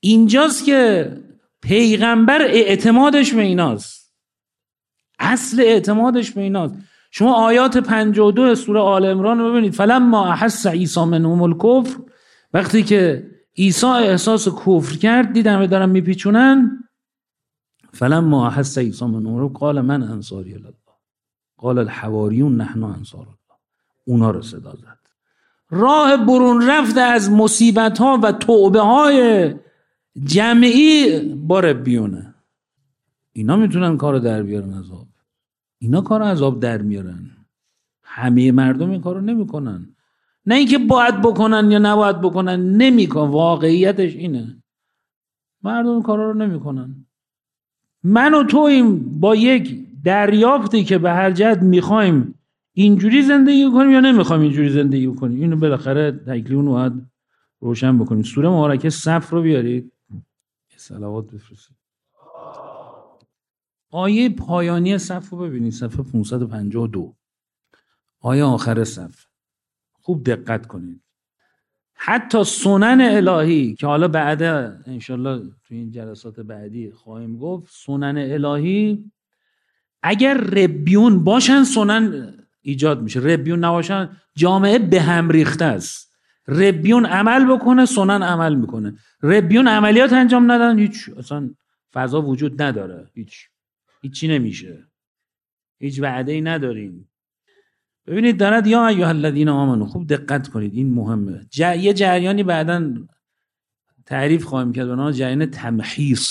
اینجاست که پیغمبر اعتمادش به ایناست، اصل اعتمادش به ایناست. شما آیات 52 سوره آل عمران رو ببینید. فلما احس عیسی منهم الکفر، وقتی که عیسی احساس کفر کرد، دیدم دارن میپیچونن، فلما احس عیسی منهم الکفر قال من انصاری الله قال الحواریون نحن انصار الله. اونا رو صدا زد. راه برون رفت از مصیبت ها و توبه های جمعی با ربیونه. اینا میتونن کارو در بیارن از آب. اینا کارو از آب در میارن. همه مردم این کارو نمیکنن. نه اینکه باید بکنن یا نباید بکنن، نمیکنن. واقعیتش اینه مردم این کارا رو نمیکنن. من و تویم با یک دریافتی که به هر جهت میخوایم اینجوری زندگی کنیم یا نمیخوایم اینجوری زندگی کنیم. اینو بالاخره تکلیف رو باید روشن بکنیم. سوره مبارکه صف رو بیارید، صلوات بفرستید. آیه پایانی صف رو ببینید، صفحه 552، آیه آخر صف. خوب دقت کنید. حتی سنن الهی که حالا بعد انشالله تو این جلسات بعدی خواهیم گفت، سنن الهی اگر ربیون باشن سنن ایجاد میشه، ربیون نباشن جامعه به هم ریخته است. ربیون عمل بکنه سنن عمل میکنه، ربیون عملیات انجام ندن هیچ اصلا فضا وجود نداره، هیچی نمیشه، هیچ وعده‌ای نداریم. ببینید دارد یا ایها الذین آمنو، خوب دقت کنید این مهمه. یه جریانی بعداً تعریف خواهیم کرد به نام جریان تمحیص،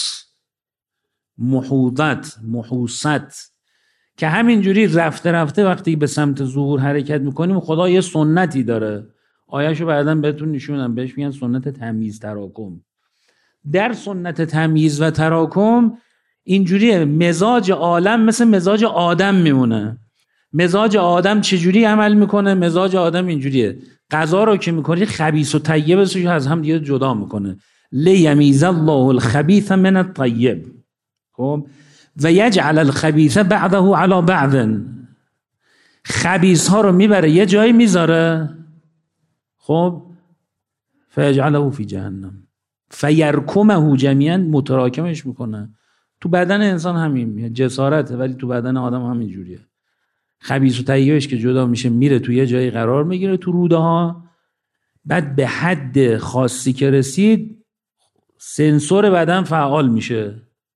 محوست، که همینجوری رفته رفته وقتی به سمت ظهور حرکت میکنیم خدا یه سنتی داره. آیه‌شو بعداً بهتون نشونم، بهش میگن سنت تمییز تراکم. در سنت تمییز و تراکم اینجوریه، مزاج عالم مثل مزاج آدم میمونه. مزاج آدم چجوری عمل میکنه؟ مزاج آدم اینجوریه، غذا رو که میکنی خبیث و طیبش رو از هم دیگه جدا میکنه. لیمیز الله الخبیث من الطیب، خب، و یجعل الخبیث بعضه علی بعض. خبیث ها رو میبره یه جایی میذاره، خب، فیجعله فی جهنم فیرکمه جمیعا، متراکمش میکنه. تو بدن انسان همین جسارته، ولی تو بدن آدم همین جوریه. خبیث و طیبش که جدا میشه میره تو یه جایی قرار میگیره تو روده ها، بعد به حد خاصی که رسید سنسور بدن فعال میشه.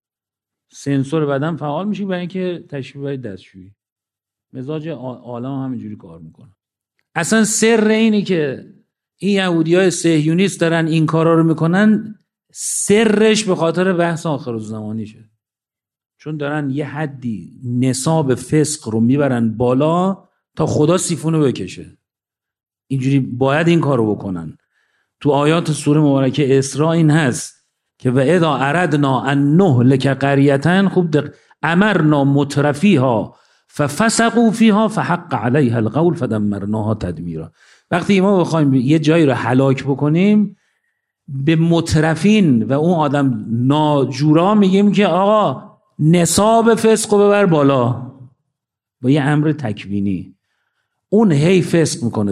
برای اینکه تشبیه دستشویی. مزاج عالم همینجوری کار میکنه. اصلا سر اینی که این یهودیای صهیونیست دارن این کارا رو میکنن، سرش به خاطر بحث آخرالزمانیشه. چون دارن یه حدی نصاب فسق رو میبرن بالا تا خدا سیفونو بکشه. اینجوری باید این کارو بکنن. تو آیات سوره مبارکه اسراء این هست که و اذا اردنا ان نهلک قریة، خوب امرنا مترفیها ففسقوا فیها فحق علیها القول فدمرناها تدمیرا. وقتی ما بخوایم یه جایی رو هلاک بکنیم، به مترفین و اون آدم ناجورا میگیم که آقا نصاب فسق رو ببر بالا، با یه امر تکوینی. اون هی فسق میکنه،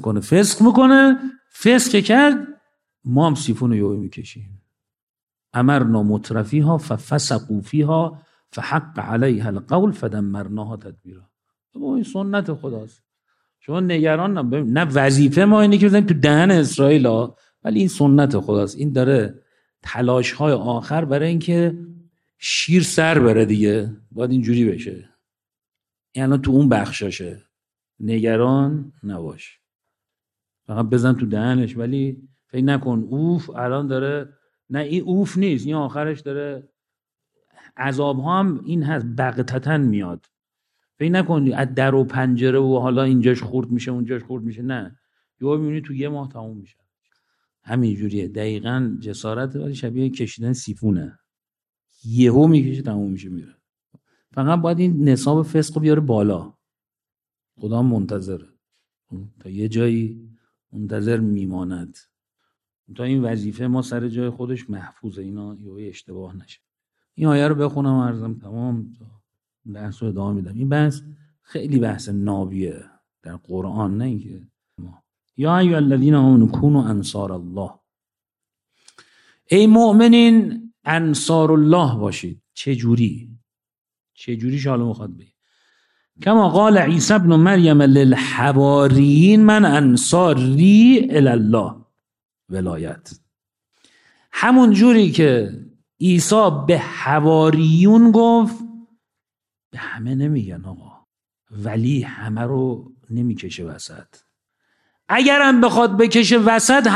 فسق کرد، ما هم سیفون رو یوی میکشیم. امرنا مترفیها ففسقوا فیها فحق علیها القول فدمرناها تدمیرا. این سنت خداست. شما نگران نه وظیفه ما اینه که بزنیم تو دهن اسرائیل ها، ولی این سنت خداست. این داره تلاش های آخر برای اینکه شیر سر بره دیگه، باید اینجوری بشه. یعنی تو اون بخشاشه، نگران نباش، فقط بزن تو دهنش. ولی فکر نکن اوف الان داره، نه این اوف نیست، این آخرش داره عذاب ها هم این هست، بغتتن میاد. فکر نکن از در و پنجره و حالا اینجاش خورد میشه اونجاش خورد میشه، نه، یهو میبینی تو یه ماه تموم میشه. همین جوریه دقیقاً. جسارت ولی شبیه کشیدن سیفونه، یهو میکشه تموم میشه میره. فقط باید این نصاب فسق رو بیاره بالا. خدا منتظره، تا یه جایی منتظر میماند تا این وظیفه ما سر جای خودش محفوظه، اینا یه اشتباه نشه. این آیه رو بخونم عرضم تمام، بحث رو ادامه میدم. این بحث خیلی بحث نابیه در قرآن، نه اینکه ما یا ایها الذین آمنوا کونوا انصار الله. ای مؤمنین انصار الله باشید. چجوری شالو میخواد بگه؟ کما قال عیسی ابن مریم للحواریین من انصاری الی الله ولایت. همون جوری که عیسی به حواریون گفت، به همه نمیگن آقا، ولی همه رو نمیکشه وسط. اگرم بخواد بکشه وسط،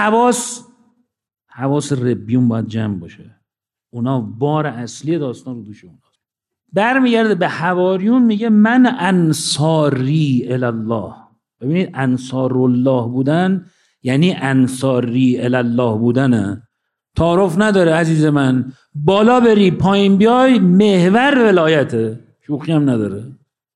حواس ربیون باید جمع باشه. اونا بار اصلی داستان رو دوش اونا. برمیگرده به حواریون میگه من انصاری الی الله. ببینید انصار الله بودن یعنی انصاری الی الله بودنه. تعارف نداره عزیز من، بالا بری پایین بیای محور ولایته، شوخی هم نداره.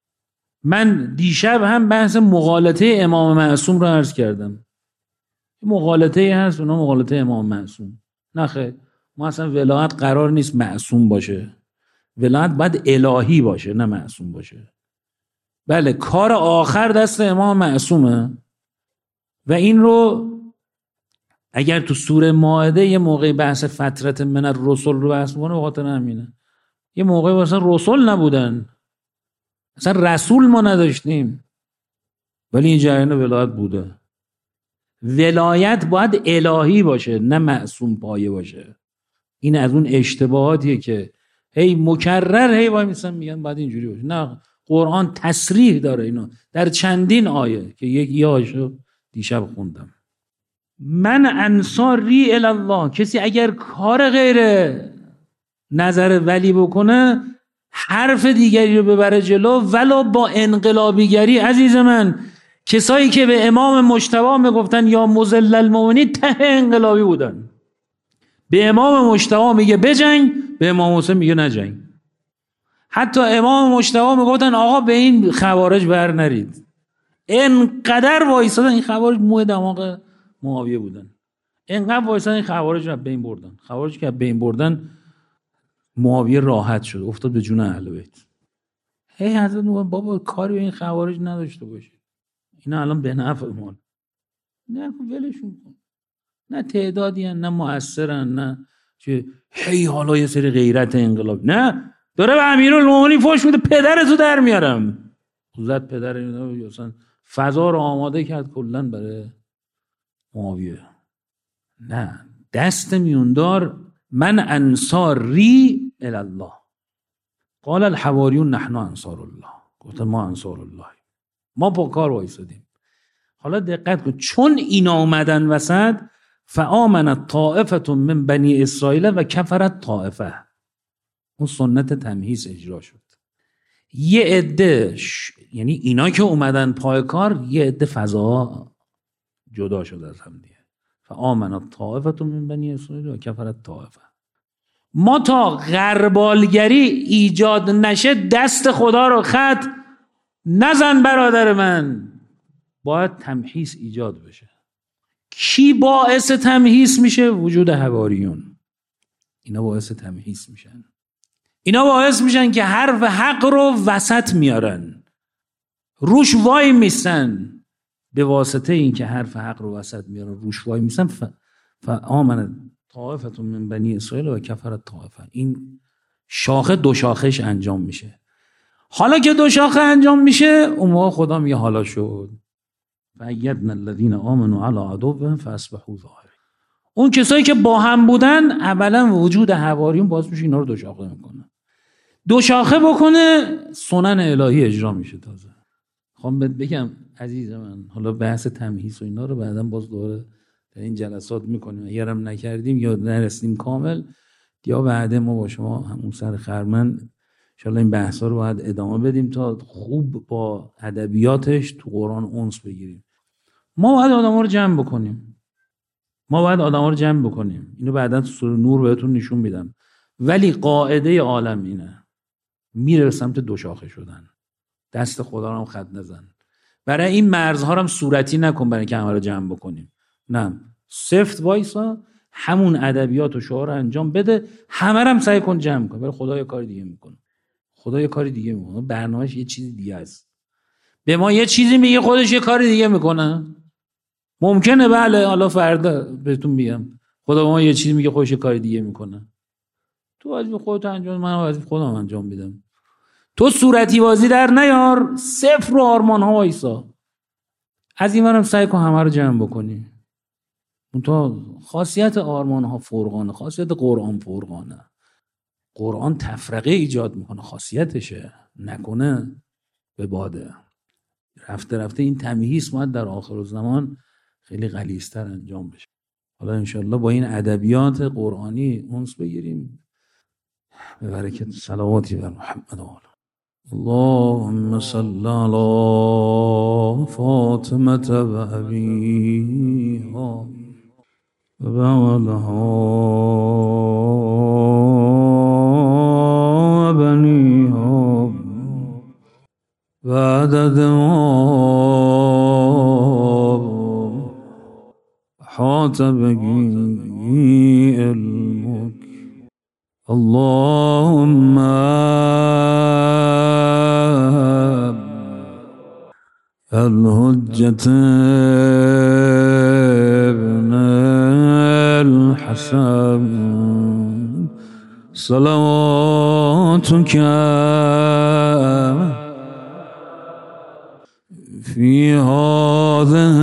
من دیشب هم بحث مغالطه امام معصوم رو عرض کردم. مغالطه هست، اونا مغالطه امام معصوم. نه خیر، ما اصلا ولایت قرار نیست معصوم باشه. ولایت باید الهی باشه نه معصوم باشه. بله کار آخر دست امام معصومه و این رو اگر تو سوره مائده یه موقعی بحث فترت من الرسل رو بحث کنه، بخاطر همینه. یه موقعی اصلا رسول نبودن، اصلا رسول ما نداشتیم، ولی این جریان ولایت بوده. ولایت باید الهی باشه نه معصوم پایه باشه. این از اون اشتباهاتیه که هی مکرر هی وای میسن میگن باید اینجوری باشه. نه، قرآن تصریح داره اینو در چندین آیه که یکی آیه‌شو دیشب خوندم. من انصاری الی الله. کسی اگر کار غیر نظر ولی بکنه، حرف دیگری رو ببره جلو ولو با انقلابیگری. عزیز من، کسایی که به امام مجتبی میگفتن یا مذل المؤمنین ته انقلابی بودن. به امام مجتبی میگه بجنگ، به امام حسین میگه نجنگ. حتی امام مجتبی میگفتن آقا به این خوارج بر نرید. اینقدر وایسادن، این خوارج موه دماغ معاویه بودن، اینقدر وایسادن این خوارج رو بین بردن. خوارج که بین بردن معاویه راحت شد، افتاد به جون اهل بیت. هی حضرت میگن بابا کاری به این خوارج نداشته باشید، اینا الان به نفع ما، نه ولشون کن. نه تعدادی هن، نه مؤثرن، نه که هی حالا یه سری غیرت انقلاب. نه، داره به امیرالمومنین فحش میده پدرتو در میارم. زد پدر اینا، اصلا فضا رو آماده کرد کلا برای معاویه. نه، دست میوندار من انصاری الی الله. قال الحواریون نحن انصار الله. گفتن ما انصار الله، ما با کار وایسادیم. حالا دقت کن، چون اینا اومدن وسط، فآمنت طائفه من بنی اسرائیل و کفرت طائفه. اون سنت تمهیز اجرا شد. یه عده یعنی اینا که اومدن پای کار، یه عده فضا جدا شد از هم دیگه. فآمنت طائفه من بنی اسرائیل و کفرت طائفه. ما تا غربالگری ایجاد نشه دست خدا رو خط نزن برادر من. باید تمحیص ایجاد بشه. کی باعث تمحیص میشه؟ وجود حواریون. اینا باعث تمحیص میشن. اینا باعث میشن که حرف حق رو وسط میارن، روش وای میسن. به واسطه این که حرف حق رو وسط میارن، روش وای میسن. فآمنت طائفه من بنی اسرائیل و کفرت طائفه. این شاخه دو شاخش انجام میشه. حالا که دو شاخه انجام میشه، اون موقع خدا میگه حالا شد. فأیدنا الذین آمنوا علی عدوهم فاصبحوا ظاهرین. اون کسایی که با هم بودن، اولا وجود حواریون باعث میشه اینا رو دو شاخه میکنه. دو شاخه بکنه، سنن الهی اجرا میشه. تازه خواهم بگم عزیز من، حالا بحث تمهیز و اینا رو بعداً باز دوباره در این جلسات میکنیم. اگرم نکردیم یا نرسیم کامل، یا بعد ما با شما همون سر خرمن ان شاءالله این بحثا رو باید ادامه بدیم تا خوب با ادبیاتش تو قرآن انس بگیریم. ما باید آدما رو جمع بکنیم. اینو بعداً تو سوره نور بهتون نشون میدم. ولی قاعده عالم اینه، میره به سمت دو شاخه شدن. دست خدا رو هم خط نزن. برای این مرزها رو هم صورتی نکن برای اینکه همه رو جمع بکنیم. نه، سفت وایسا، همون ادبیات و شعار رو انجام بده، همه رو هم سعی کن جمع کن. برای خدا یه کار دیگه میکنه. برنامه‌اش یه چیز دیگه است. به ما یه چیزی میگه، خودش یه کار دیگه میکنه. ممکنه بله، حالا فردا بهتون میگم خدا به ما یه چیزی میگه، خودش کار دیگه میکنه. تو وظیفه خودت انجام، من وظیفه خودم انجام میدم. تو صورتی بازی در نیار، صفر و آرمان ها وایسا. از این ورم سعی کن همه رو جمع بکنی. اون تو خاصیت آرمان ها فرقانه، خاصیت قرآن فرقانه. قرآن تفرقه ایجاد میکنه، خاصیتشه. نکنه به باده. رفته رفته این تمییز باید در آخر زمان خیلی غلیظتر انجام بشه. حالا انشالله با این ادبیات قرآنی انس بگیریم. به برکت صلواتی بر محمد و آله. اللهم صل على فاطمة و أبيها و بعلها و بنيها و عدد ما حاط به علمك. اللهم الحجة ابن الحسن صلواتك في هذا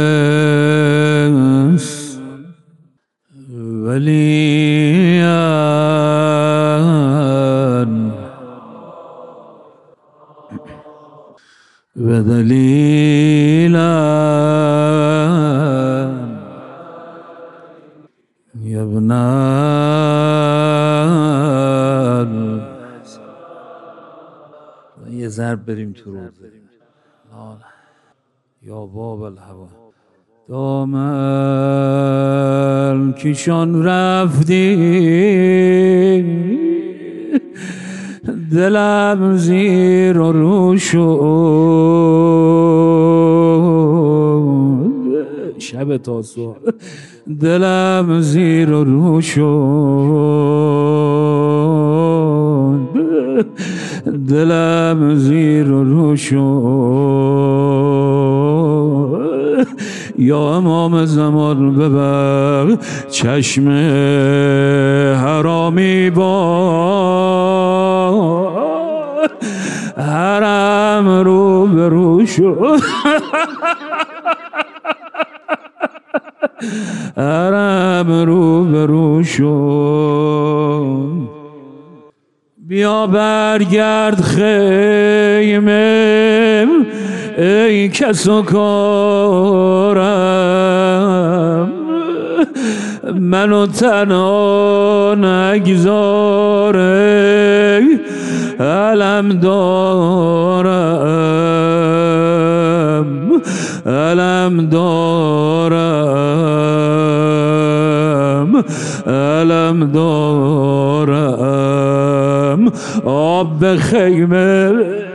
وليا ودليلا يا ابن یه ضرب بریم تو روزه. یا باب الهوا دامن کشان رفتی، دلم زیر و رو شد، شب تا صبح دلم زیر و رو شد، دلم زیر و رو شد. یا امام زمان ببر چشم حرامی با حرم رو برو شد، حرم رو برو شد. بیا برگرد خیمه ای کس و کارم، منو تنها نگذاره، علم دارم، علم دارم، علم دارم. آب به خیمه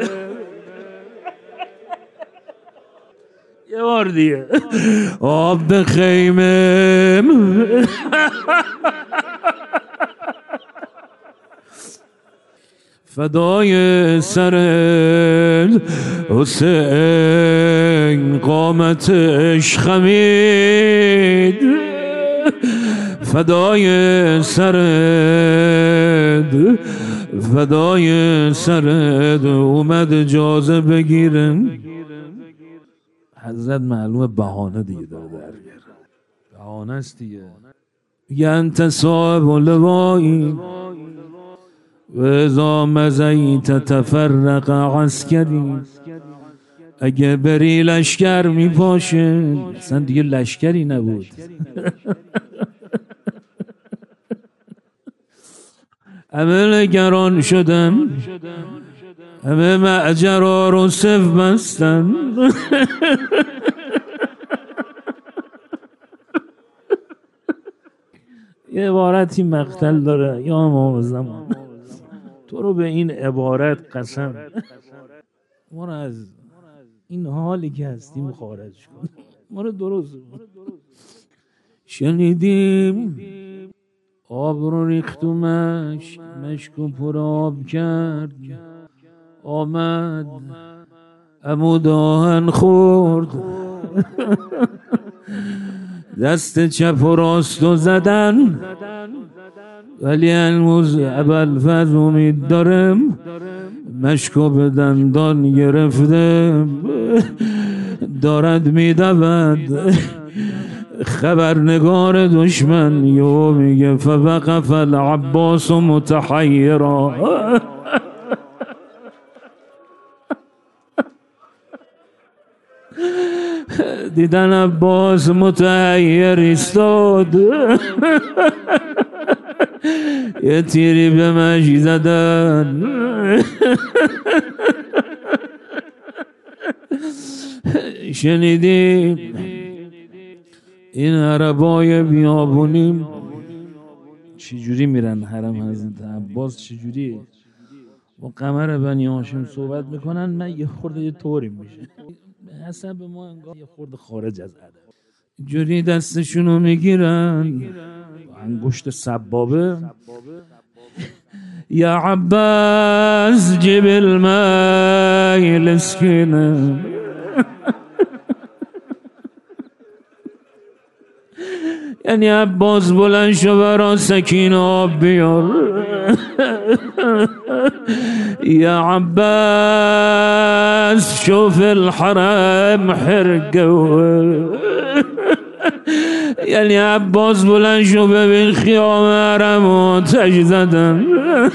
یه بار دیگه، آب به خیمه فدای سر حسین قامتش خمید، فدای سرد، فدای سرد اومد جازه بگیرن. حضرت معلومه بهانه دیگه داره در میاره، بهانه است دیگه. میگه انت صاحب لوایی و اذا مزیت تفرق عسکری، اگه بری لشکر میپاشه. اصلا دیگه لشکری نبود. همه نگران شدن، همه معجرا رو صف بستن. یه عبارتی مقتل داره، یا امام زمان تو رو به این عبارت قسم، ما رو از این حالی که هستیم خارج کن، ما رو درست. شنیدیم آب رو ریخت و مشک و پر آب کرد، آمد عمود آهن خورد، دست چپ و راستو زدن، ولی هنوز ابوالفضل امید دارم، مشکو به دندان گرفته دارد میدود. خبرنگار دشمن یو میگه فوقف العباس متحیرا. دیدن عباس متحیر ایستاد، یه تیری به مشی زدن. شنیدیم این عربای بیابونیم چجوری میرن حرم حضرت عباس، چجوری با قمر بنی هاشم صحبت میکنن؟ من یه خورده یه طوری میشه حسب ما انگار یه خورده خارج از ادب. جوری دستشونو میگیرن انگشت سبابه، یا عباس جیب الماء لسکینه. یعنی عباس بلند شو برا سکینه آب بیار. یا عباس شوف الحرم حرقه. یعنی عباس بلند شو ببین خیام حرم آتش زدن.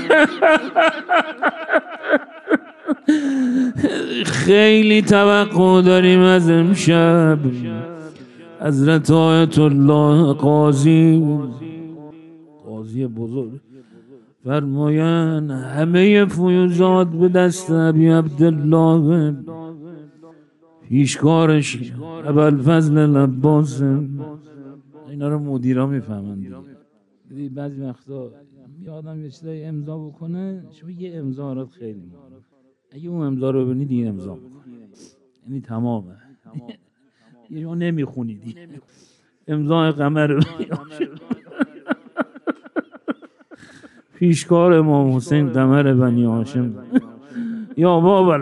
خیلی توقع داریم از امشب حضرت آیت الله قاضی بزرگ فرماین همه فیوزات به دست ابی عبدالله، پیشکارش ابوالفضل العباس. اینا رو مدیرا میفهمن دیگه. بعضی وقتا یه آدم یه چیزایی امضا بکنه، شما یه امضا رو خیلی مهمه، اگه اون امضا رو ببینید دیگه امضا بکنید، یعنی تمامه. یه شما نمیخونید امضای قمر پیشکار امام حسین قمر بنی هاشم. یا بابا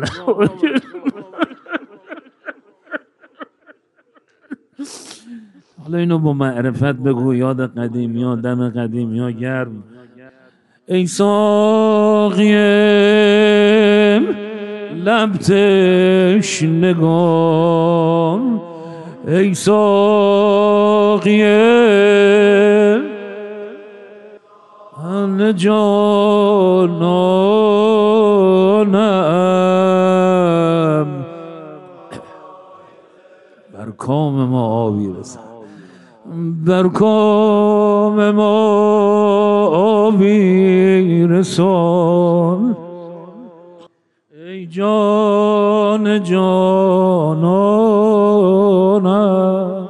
حالا اینو با معرفت بگو، یاد قدیم یا دم قدیم یا گرم. ای ساقیم لب تشنگان، ای ساقیم همه جانانم، بر کام ما آبی رسد، بر کام ما آبی رسان. ای جان جانانم،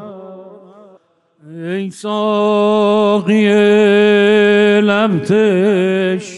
ای ساقی لب تشنگان،